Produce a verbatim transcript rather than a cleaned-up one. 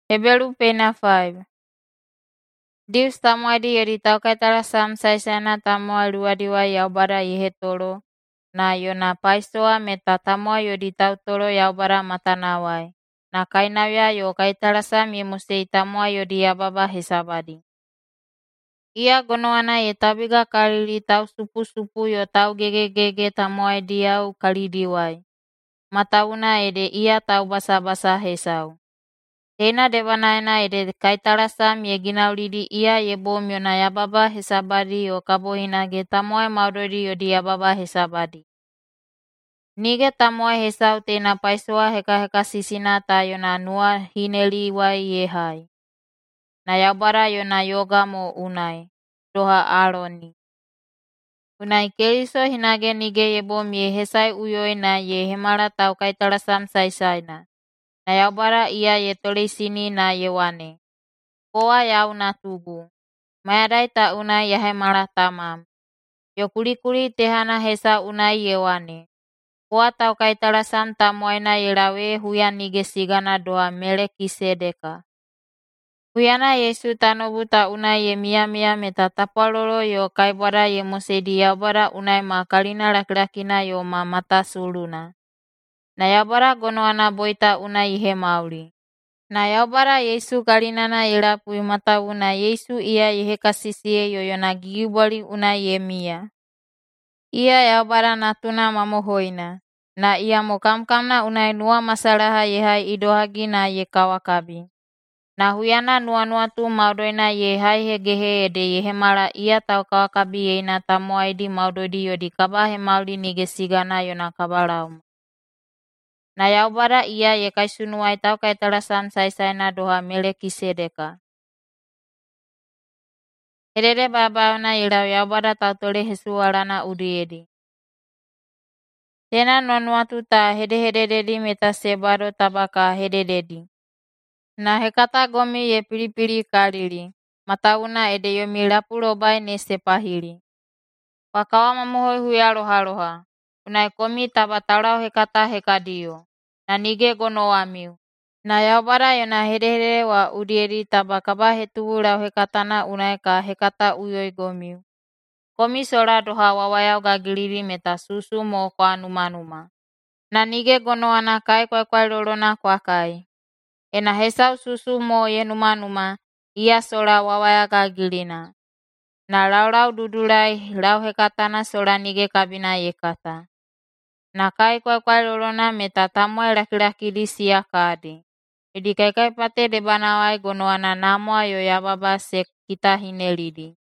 Heberu pena five. Dius tamuadi yodi taukaitala sam saisana tamua luadiwa yaubara ihetolo, na yona paisoa meta tamua yodi tautolo yaubara matanawai. Na kainawia yo kaitala sam yemusei tamua yodi yababa hesabadi. Ia gonoana ye tabiga kalili tau supu-supu yo tau gege-gege tamua diau kalidiwai. Matauna ede ia tau basa-basa hesau. Heina devanaena ede kaitala sam ye ginaulidi ia ye bom yona yababa hesabadi yo kabohina ge tamoe maudodi yodi yababa hesabadi. Nige tamoe hesau tena paisoa heka-heka sisina ta yona nua hineli wai ye hai. Na yaubara yona yoga mo unai, doha Aroni. Unai keliso hinage nige ye bom ye hesai uyoi na ye hemala tau kaitala sam saisaina. Na yaubara ia ye toleisini na ye wane. Koa yau na tugu. Mayadai ta unai yahe mala tamam. Yo kuli-kuli tehana hesa unai ye wane. Koa tau kaitala sam tamuaina ye lawe huya nige sigana doa Melekisedeka. Huyana Yesu tanobu ta unai ye mia-mia meta tapalolo yo kaibwada ye mosedi yaubara unai ma kalina laki-lakina yo ma mata suluna. Na yaubara gonoana boita unai ihe mauli. Na yaubara Yesu kalinana ye lapui matawuna Yesu ia ye hekasisie yo yona gigibwali unai ye mia. Ia yaubara natuna mamohoina. Na ia mo kamkamna unai nua masalaha ye hai idohagi na ye kawakabi. Na huyana nua-nua tu maudoina ye hai hegehe ede ye hemala ia tau kawakabi yeina tamuaidi maudodi yodi kabahe mauli nige sigana yona kabalauma. Na yaubara ia ye kaisunuai tau kaitala sam saisaina doha Melekisedeka. Hedede babauna ilau yaubara tau tole hesualana udiedi. Tena nonuatu ta hede-hedededi meta sebado tabaka hedededi. Na hekata gomi ye pilipili kalili. Matauna ede yomi lapulobai ne sepahili. Wakawa mamuhoi huya loha-loha. Unai komi taba talau hekata hekadio. Na nige gonoamiu. Na yaubara yona hede-hede wa udiedi taba kaba hetubu lau hekatana unai ka hekata uyoi gomiu. Komi sola doha wawayau gagilili meta susu mo kwa numa-numa. Na nige gonoana kai kwai-kwai lolona kwa kai. Ena hesau susu mo ye numa-numa, ia sola wawaya gagilina. Na lau-lau dudulai lau hekatana sola nige kabina ye kata. Na kai kwai-kwai lolona meta tamuai laki-laki di sia kadi. Jadi kai-kai pate debanawai gonoana namoa yo yababa sek kita hinelidi.